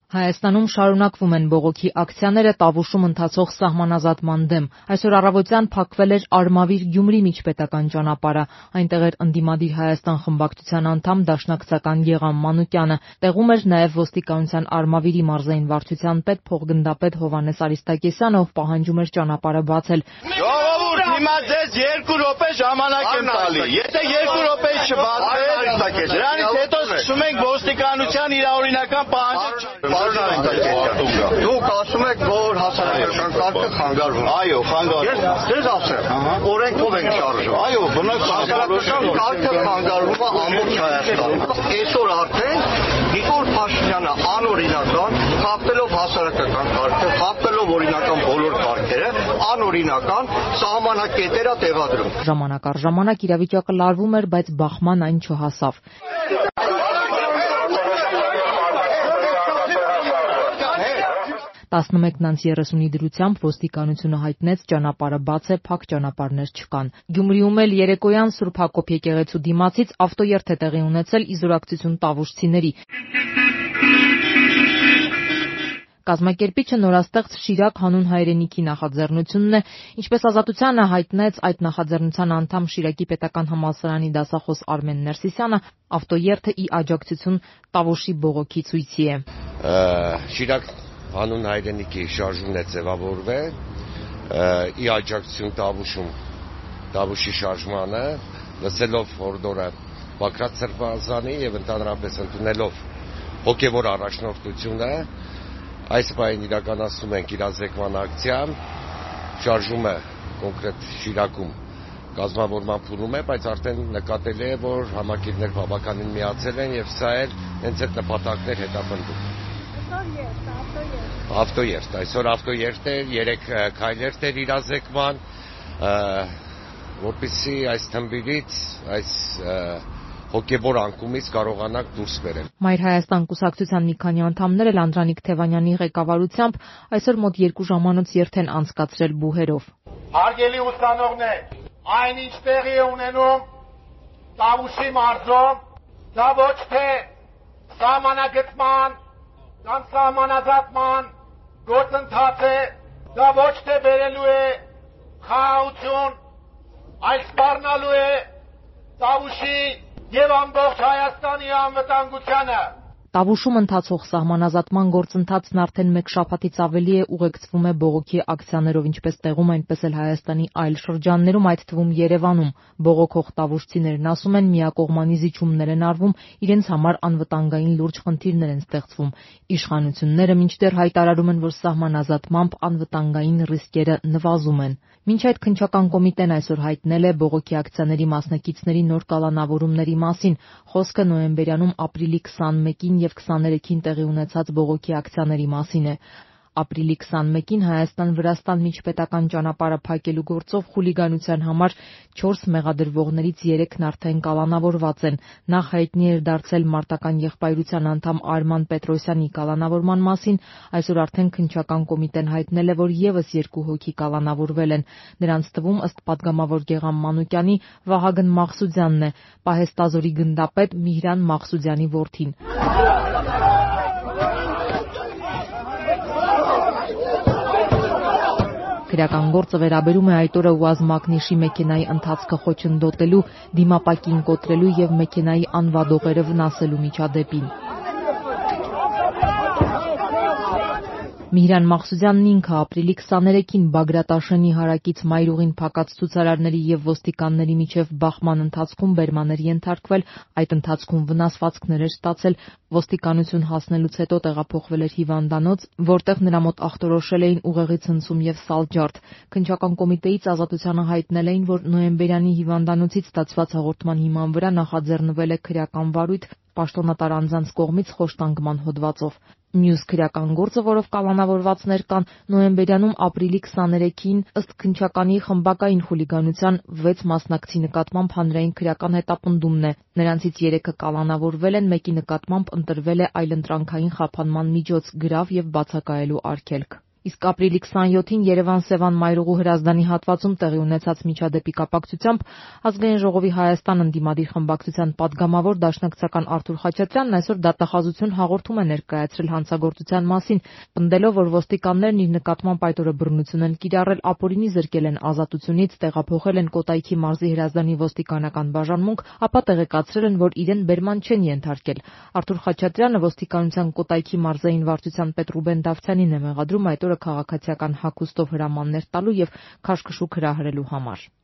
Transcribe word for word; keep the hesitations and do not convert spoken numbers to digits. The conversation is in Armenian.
Հայաստանում շարունակվում են բողոքի ակցիաները Տավուշում ընթացող սահմանազատման դեմ։ Այսօր առավոտյան փակվել էր Արմավիր-Գյումրի միջպետական ճանապարհը։ Այնտեղ էր ընդդիմադիր Հայաստան խմբակցության անդամ դաշնակցական Գեգամ Մանուկյանը։ Տեղում էր նաև ոստիկանության Արմավիրի մարզային վարչության պետ փոխգնդապետ Հովհաննես Արիստակեսյանը, ով պահանջում էր ճանապարհը բացել։ Ժողովուրդ, հիմա ձեզ երկու րոպե ժամանակ եմ տալի։ Եթե երկու րոպե չբացվեք, դրանից հետո սկսում ենք ոստիկանության իրավօրինական պահանջը։ Դուք ասում եք, որ հասարակական կարգը խանգարվում է։ Այո, խանգարվում։ Ես ձեզ ասեմ, օրենքով ենք շարժվում։ Այո, բնակ հասարակական կարգը խանգարվում է ամբողջ Հայաստանում։ Այսօր արդեն Նիկոլ Փաշինյանը անօրինական, խախտելով հասարակական կարգը, խախտելով օրինական բոլոր կարգերը, անօրինական սահմանակետեր է տեղադրում։ Ժամանակ առ ժամանակ իրավիճակը լարվում էր, բայց բախման այն չհասավ։ տասնմեկն անց երեսունի դրությամբ ոստիկանությունը հայտնեց ճանապարհը բաց է, փակ ճանապարհներ չկան։ Գյումրիում էլ երեկոյան Սուրբ Հակոբ եկեղեցու դիմացից ավտոերթ է տեղի ունեցել իզորակցություն տավուշցիների։ Կազմակերպիչը նորաստեղծ Շիրակ հանուն հայրենիքի նախաձեռնությունն է, ինչպես Ազատությանը հայտնեց այդ նախաձեռնության անդամ Շիրակի պետական համալսարանի դասախոս Արմեն Ներսիսյանը, ավտոերթը ի աջակցություն Տավուշի բողոքի ցույցի է։ Շիրակ հանուն հայրենիքի շարժումն է ձևավորվել ի աջակցություն Տավուշում Տավուշի շարժմանը, լսելով հորդորը Բագրատ Սրբազանի եւ ընդհանրապես ընդունելով հոգեվոր առաջնորդությունը, այս պահին իրականացնում ենք իրազեկման ակցիան, շարժումը կոնկրետ Շիրակում կազմավորման փուլում է, բայց արդեն նկատելի է, որ համակիրներ բավականին միացել են եւ սա էլ հենց այդ նպատակներ հետապնդում։ Ավտոերթ, այսօր ավտոերթ էր, երեք քայլերթ էր իրազեկման, որպեսզի այս թմբիրից, այս հոգեվոր անկումից կարողանանք դուրս բերել։ Մայր Հայաստան կուսակցության մի քանի անդամներ էլ Անդրանիկ Թևանյանի ղեկավարությամբ այսօր մոտ երկու ժամանոց երթ են անցկացրել բուհերով։ Հարգելի ուսանողներ, այնինչ տեղի է ունենում Տավուշի մարզում, դա ոչ թե սահմանագծման կամ սահմանազատման գործընթաց է, դա ոչ թե բերելու է խաղաղություն, այլ սպառնալու է Տավուշի եւ ամբողջ Հայաստանի անվտանգությանը։ Տավուշում ընթացող սահմանազատման գործընթացն արդեն մեկ շաբաթից ավելի է ուղեկցվում է բողոքի ակցիաներով, ինչպես տեղում, այնպես էլ Հայաստանի այլ շրջաններում, այդ թվում Երևանում։ Բողոքող տավուշցիներն ասում են, միակողմանի զիջումներ են արվում, իրենց համար անվտանգային լուրջ խնդիրներ են ստեղծվում։ Իշխանությունները մինչդեռ հայտարարում են, որ սահմանազատմամբ անվտանգային ռիսկերը նվազում են։ Մինչ այդ քննչական կոմիտեն այսօր հայտնել է բողոքի ակցիաների մասնակիցների նոր կալանավորումների մասին։ Խոսքը նոյեմբերյանում ապրիլի քսանմեկին եւ քսաներեքին տեղի ունեցած բողոքի ակցիաների մասին է։ Ապրիլի քսանմեկին Հայաստան-Վրաստան միջպետական ճանապարհը փակելու գործով խուլիգանության համար չորս մեղադրվողներից երեքն արդեն կալանավորված են։ Նախ հայտնի էր դարձել մարտական եղբայրության անդամ Արման Պետրոսյանի կալանավորման մասին, այսօր արդեն քննչական կոմիտեն հայտնել է, որ եւս երկու հոգի կալանավորվել են։ Նրանց թվում, ըստ պատգամավոր Գեգամ Մանուկյանի, Վահագն Մաղսուդյանն է, պահեստազորի գնդապետ Միհրան Մաղսուդյանի որդին։ Քրեական գործը վերաբերում է այդ օրը ՈՒԱԶ մակնիշի մեքենայի ընթացքը խոչընդոտելու, դիմապակին կոտրելու եւ մեքենայի անվադողերը վնասելու միջադեպին։ Միհրան Մաղսուդյանն ինքը ապրիլի քսաներեքին Բագրատաշենի հարակից Մայրուղին փակած ցուցարարների եւ ոստիկանների միջև բախման ընթացքում բերման էր ենթարկվել, այդ ընթացքում վնասվածքներ էր ստացել, ոստիկանություն հասնելուց հետո տեղափոխվել էր հիվանդանոց, որտեղ նրա մոտ ախտորոշել էին ուղեղի ցնցում եւ սալջարդ։ Քննչական կոմիտեից Ազատությանը հայտնել էին, որ նոյեմբերյանի հիվանդանոցից ստացված հաղորդման հիման վրա նախաձեռնվել է քրեական վարույթ պաշտոնատար անձանց կողմից խոշտանգման հոդվածով։ Մյուս քրեական գործը, որով կալանավորվածներ կան, նոյեմբերյանում ապրիլի քսաներեքին ըստ քննչականի խմբակային խուլիգանության վեց մասնակցի նկատմամբ հանրային քրեական հետապնդումն է։ Նրանցից երեքը կալանավորվել են, մեկի նկատմամբ ընտրվել է այլընտրանքային խափանման միջոց, գրավ եւ բացակայելու արգելք։ Իսկ ապրիլի քսաներկուին Երևան-Սևան մայրուղու հրազդանի հատվածում տեղի ունեցած միջադեպի կապակցությամբ Ազգային ժողովի Հայաստան ընդդիմադիր խմբակցության պատգամավոր դաշնակցական Արթուր Խաչատրյանն այսօր դատախազություն հաղորդում է ներկայացրել հանցագործության մասին, պնդելով, որ ոստիկաններն իր նկատմամբ այդ օրը բռնություն են կիրառել, ապօրինի զրկել են ազատությունից, տեղափոխել են Կոտայքի մարզի հրազդանի ոստիկանական բաժանմունք, ապա տեղեկացրել են, որ իրեն բերման չեն ենթարկել։ Արթուր Խաչատրյանը ոստիկանության Կոտայքի մարզային վարչության պետ Ռուբեն Դավթյանին է մեղադրում այդ օրը քաղաքացիական հագուստով հրամաններ տալու եւ քաշքշուկ հրահրելու համար։